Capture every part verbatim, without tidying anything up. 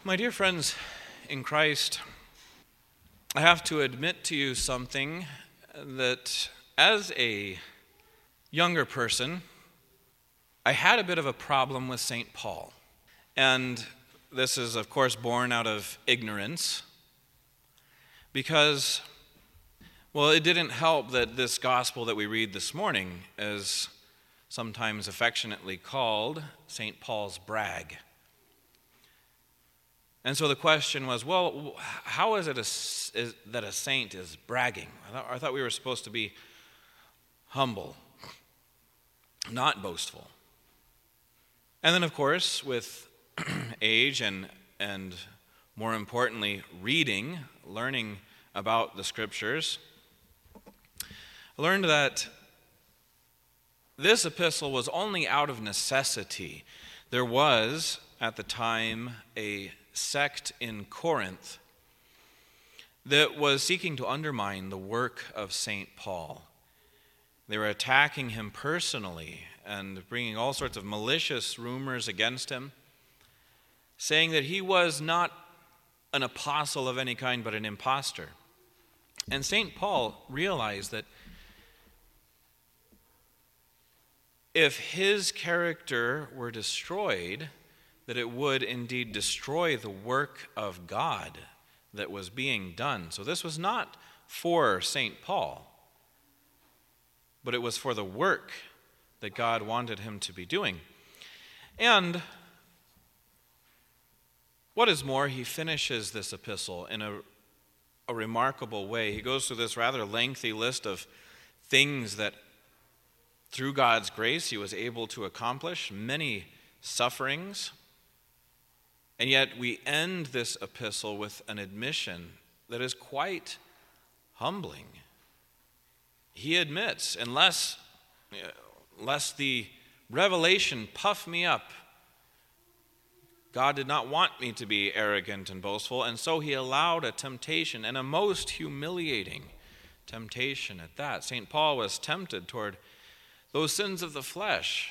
My dear friends in Christ, I have to admit to you something that as a younger person, I had a bit of a problem with Saint Paul. And this is, of course, born out of ignorance because, well, it didn't help that this gospel that we read this morning is sometimes affectionately called Saint Paul's brag. And so the question was, well, how is it a, is, that a saint is bragging? I thought, I thought we were supposed to be humble, not boastful. And then, of course, with age and, and more importantly, reading, learning about the Scriptures, I learned that this epistle was only out of necessity. There was, at the time, a sect in Corinth that was seeking to undermine the work of Saint Paul. They were attacking him personally and bringing all sorts of malicious rumors against him, saying that he was not an apostle of any kind but an impostor. And Saint Paul realized that if his character were destroyed, that it would indeed destroy the work of God that was being done. So this was not for Saint Paul, but it was for the work that God wanted him to be doing. And what is more, he finishes this epistle in a, a remarkable way. He goes through this rather lengthy list of things that through God's grace he was able to accomplish, many sufferings. And yet we end this epistle with an admission that is quite humbling. He admits, unless, lest the revelation puff me up, God did not want me to be arrogant and boastful, and so he allowed a temptation, and a most humiliating temptation at that. Saint Paul was tempted toward those sins of the flesh.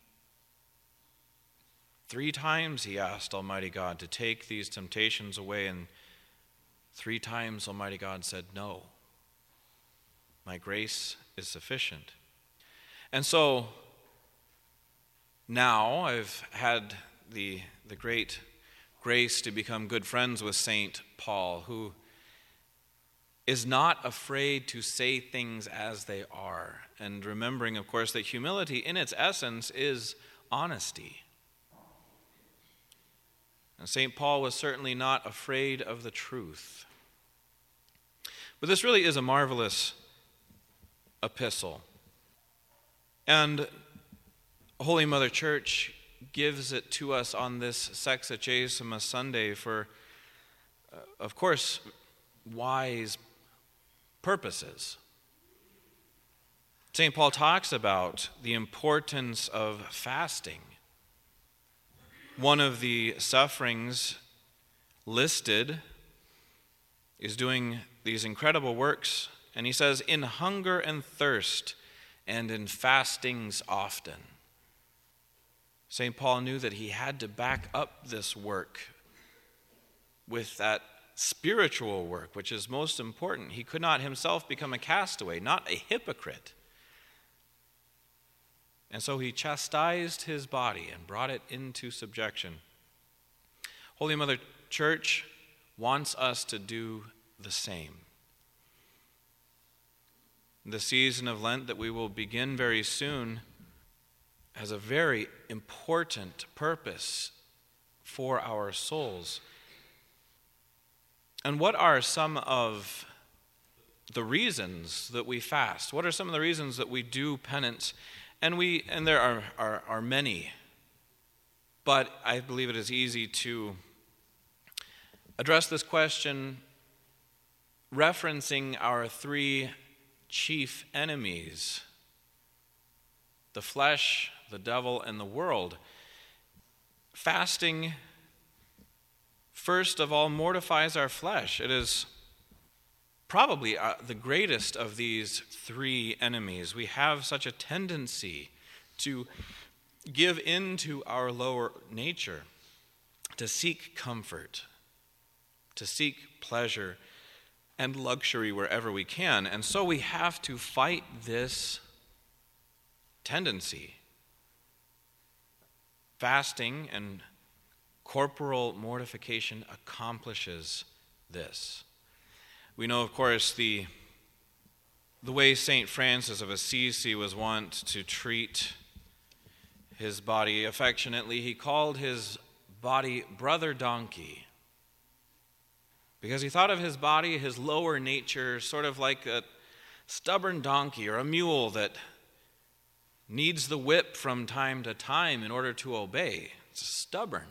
Three times he asked Almighty God to take these temptations away, and three times Almighty God said, "No, my grace is sufficient." And so now I've had the, the great grace to become good friends with Saint Paul, who is not afraid to say things as they are, and remembering, of course, that humility in its essence is honesty. And Saint Paul was certainly not afraid of the truth. But this really is a marvelous epistle. And Holy Mother Church gives it to us on this Sexagesima Sunday for, uh, of course, wise purposes. Saint Paul talks about the importance of fasting. One of the sufferings listed is doing these incredible works, and he says, in hunger and thirst and in fastings often. Saint Paul knew that he had to back up this work with that spiritual work, which is most important. He could not himself become a castaway, not a hypocrite. And so he chastised his body and brought it into subjection. Holy Mother Church wants us to do the same. The season of Lent that we will begin very soon has a very important purpose for our souls. And what are some of the reasons that we fast? What are some of the reasons that we do penance? And we and there are, are, are many, but I believe it is easy to address this question referencing our three chief enemies: the flesh, the devil, and the world. Fasting, first of all, mortifies our flesh. It is probably uh, the greatest of these three enemies. We have such a tendency to give in to our lower nature. to seek comfort, to seek pleasure and luxury wherever we can. And so we have to fight this tendency. Fasting and corporal mortification accomplishes this. We know, of course, the, the way Saint Francis of Assisi was wont to treat his body affectionately. He called his body brother donkey, because he thought of his body, his lower nature, sort of like a stubborn donkey or a mule that needs the whip from time to time in order to obey. It's stubborn.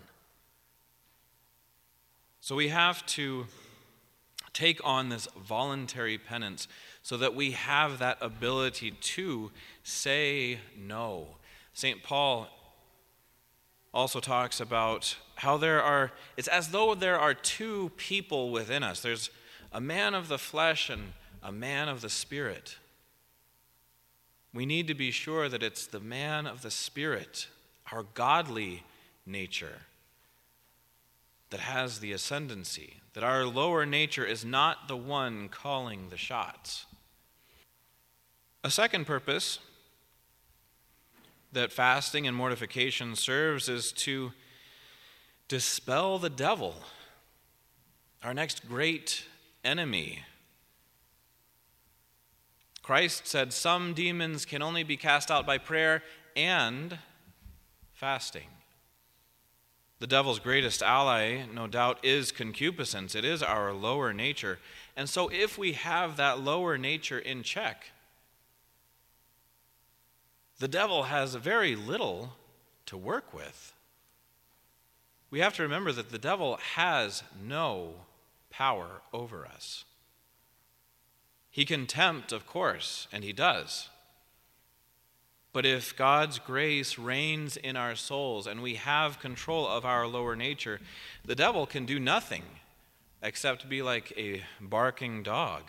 So we have to take on this voluntary penance so that we have that ability to say no. Saint Paul also talks about how there are, it's as though there are two people within us. There's a man of the flesh and a man of the spirit. We need to be sure that it's the man of the spirit, our godly nature, that has the ascendancy, that our lower nature is not the one calling the shots. A second purpose that fasting and mortification serves is to dispel the devil, our next great enemy. Christ said some demons can only be cast out by prayer and fasting. The devil's greatest ally, no doubt, is concupiscence. It is our lower nature. And so if we have that lower nature in check, the devil has very little to work with. We have to remember that the devil has no power over us. He can tempt, of course, and he does. But if God's grace reigns in our souls and we have control of our lower nature, the devil can do nothing except be like a barking dog.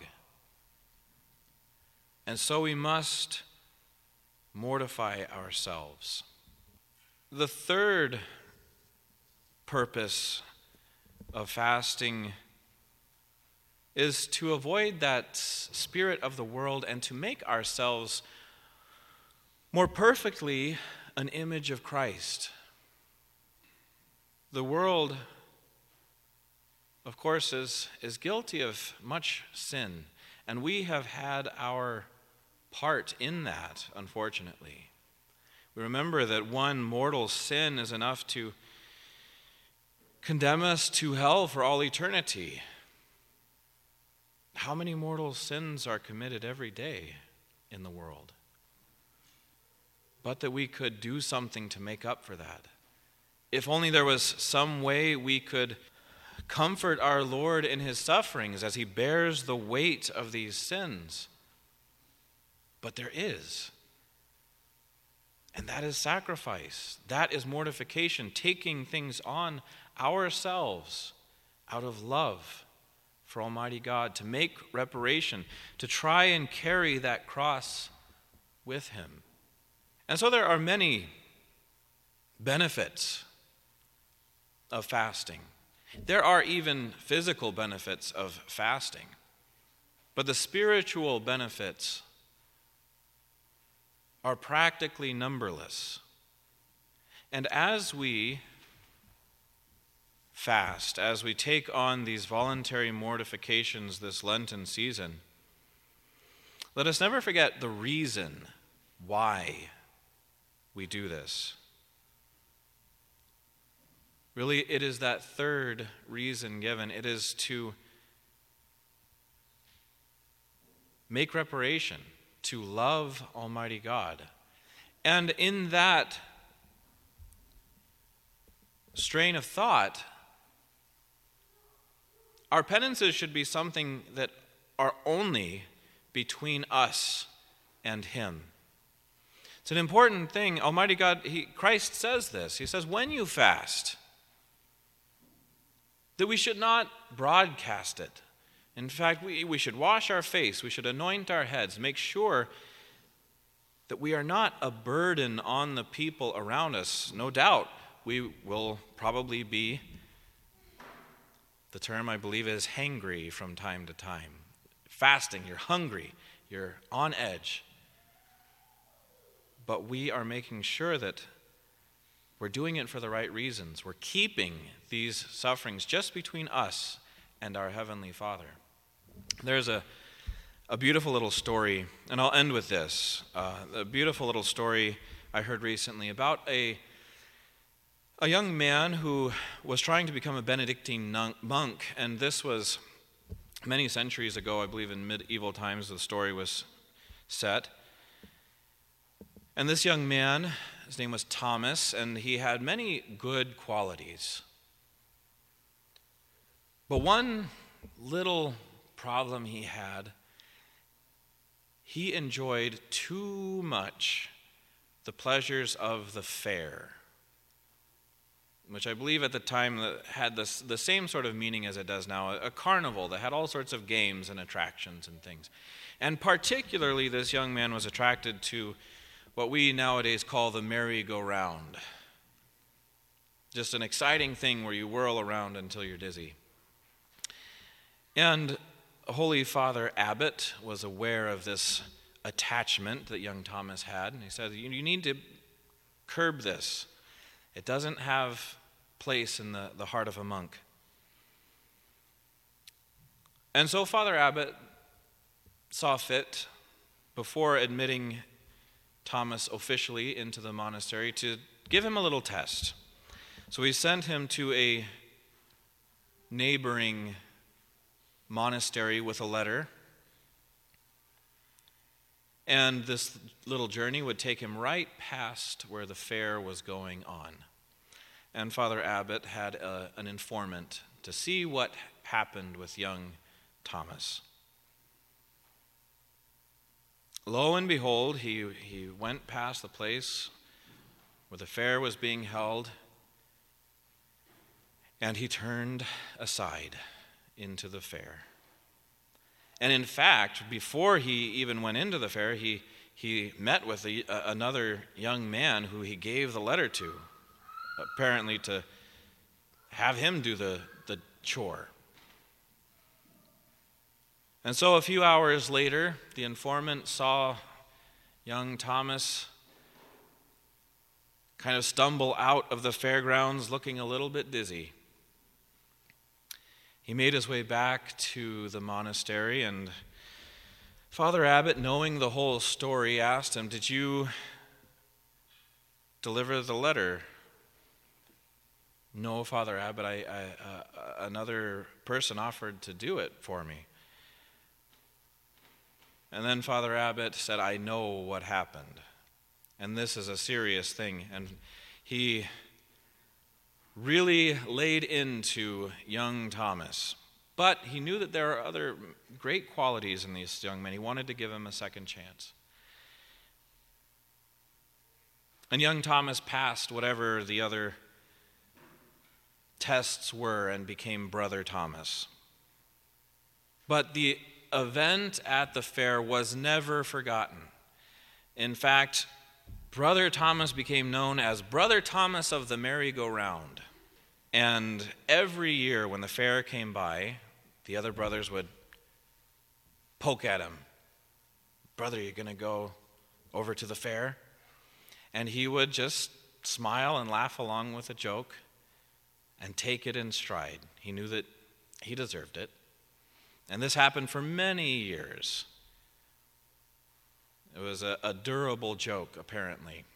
And so we must mortify ourselves. The third purpose of fasting is to avoid that spirit of the world and to make ourselves more perfectly an image of Christ. The world, of course, is, is guilty of much sin, and we have had our part in that, unfortunately. We remember that one mortal sin is enough to condemn us to hell for all eternity. How many mortal sins are committed every day in the world? But that we could do something to make up for that. If only there was some way we could comfort our Lord in his sufferings as he bears the weight of these sins. But there is. And that is sacrifice. That is mortification, taking things on ourselves out of love for Almighty God, to make reparation, to try and carry that cross with him. And so there are many benefits of fasting. There are even physical benefits of fasting. But the spiritual benefits are practically numberless. And as we fast, as we take on these voluntary mortifications this Lenten season, let us never forget the reason why we do this. Really, it is that third reason given. It is to make reparation, to love Almighty God. And in that strain of thought, our penances should be something that are only between us and him. It's an important thing. Almighty God, he, Christ says this. He says, when you fast, that we should not broadcast it. In fact, we, we should wash our face, we should anoint our heads, make sure that we are not a burden on the people around us. No doubt, we will probably be The term, I believe, is hangry from time to time. Fasting, you're hungry, you're on edge. But we are making sure that we're doing it for the right reasons. We're keeping these sufferings just between us and our Heavenly Father. There's a, a beautiful little story, and I'll end with this. Uh, a beautiful little story I heard recently about a, a young man who was trying to become a Benedictine nun- monk, and this was many centuries ago. I believe in medieval times the story was set. And this young man, his name was Thomas, and he had many good qualities. But one little problem he had, he enjoyed too much the pleasures of the fair, which I believe at the time had this, the same sort of meaning as it does now, a, a carnival that had all sorts of games and attractions and things. And particularly this young man was attracted to what we nowadays call the merry-go-round. Just an exciting thing where you whirl around until you're dizzy. And Holy Father Abbot was aware of this attachment that young Thomas had, and he said, you need to curb this. It doesn't have place in the, the heart of a monk. And so Father Abbot saw fit, before admitting Thomas officially into the monastery, to give him a little test. So he sent him to a neighboring monastery with a letter. And this little journey would take him right past where the fair was going on. And Father Abbot had a, an informant to see what happened with young Thomas. Lo and behold, he, he went past the place where the fair was being held, and he turned aside into the fair. And in fact, before he even went into the fair, he, he met with a, a, another young man who he gave the letter to, apparently to have him do the, the chore. And so a few hours later, the informant saw young Thomas kind of stumble out of the fairgrounds looking a little bit dizzy. He made his way back to the monastery, and Father Abbot, knowing the whole story, asked him, "Did you deliver the letter?" "No, Father Abbot, I, I, uh, another person offered to do it for me." And then Father Abbot said, "I know what happened, and this is a serious thing." And he really laid into young Thomas. But he knew that there are other great qualities in these young men. He wanted to give him a second chance. And young Thomas passed whatever the other tests were and became Brother Thomas. But the event at the fair was never forgotten. In fact, Brother Thomas became known as Brother Thomas of the Merry-Go-Round. And every year when the fair came by, the other brothers would poke at him. "Brother, you going to go over to the fair?" And he would just smile and laugh along with a joke and take it in stride. He knew that he deserved it. And this happened for many years. It was a, a durable joke, apparently.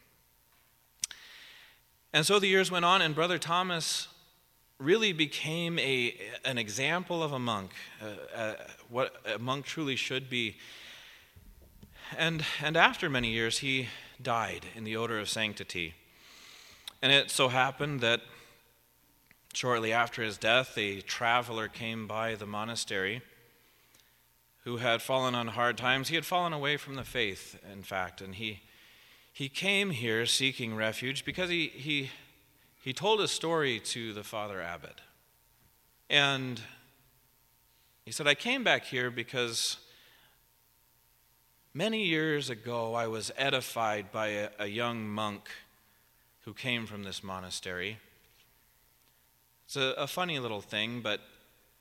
And so the years went on, and Brother Thomas really became a an example of a monk, uh, uh, what a monk truly should be. And, and after many years, he died in the odor of sanctity. And it so happened that shortly after his death, a traveler came by the monastery who had fallen on hard times. He had fallen away from the faith, in fact, and he he came here seeking refuge because he he he told a story to the Father Abbot. And he said, "I came back here because many years ago I was edified by a, a young monk who came from this monastery." It's a, a funny little thing, but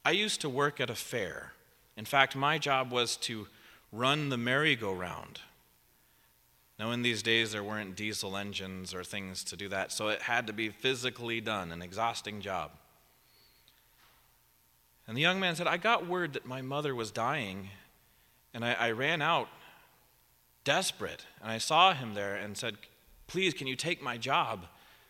I used to work at a fair. In fact, my job was to run the merry-go-round. Now, in these days, there weren't diesel engines or things to do that, so it had to be physically done, an exhausting job. And the young man said, I got word that my mother was dying, and I, I ran out desperate, and I saw him there and said, please, can you take my job?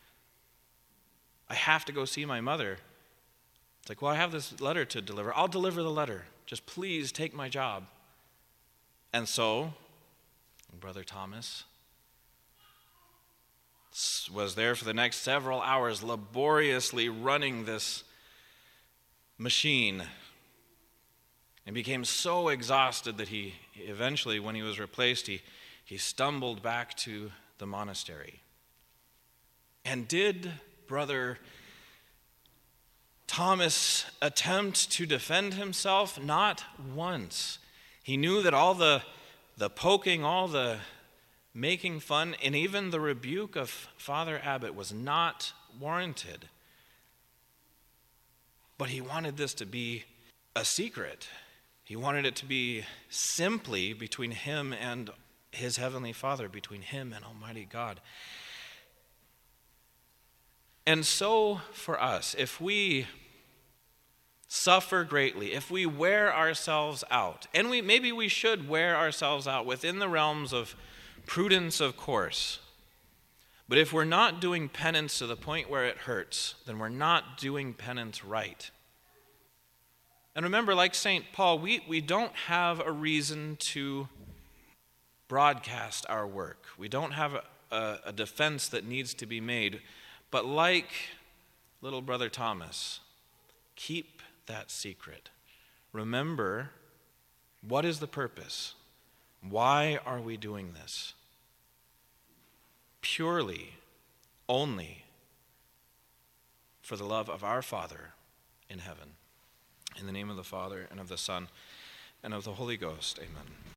I have to go see my mother. It's like, well, I have this letter to deliver. I'll deliver the letter. Just please take my job. And so, Brother Thomas was there for the next several hours, laboriously running this machine, and became so exhausted that he eventually, when he was replaced, he, he stumbled back to the monastery. And did Brother Thomas attempt to defend himself? Not once. He knew that all the, the poking, all the making fun, and even the rebuke of Father Abbot was not warranted. But he wanted this to be a secret. He wanted it to be simply between him and his Heavenly Father, between him and Almighty God. And so for us, if we suffer greatly, if we wear ourselves out, and we maybe we should wear ourselves out within the realms of prudence, of course, but if we're not doing penance to the point where it hurts, then we're not doing penance right. And remember, like Saint Paul, we, we don't have a reason to broadcast our work. We don't have a, a, a defense that needs to be made. But like little Brother Thomas, keep that secret. Remember, what is the purpose? Why are we doing this? Purely, only for the love of our Father in heaven. In the name of the Father, and of the Son, and of the Holy Ghost, amen.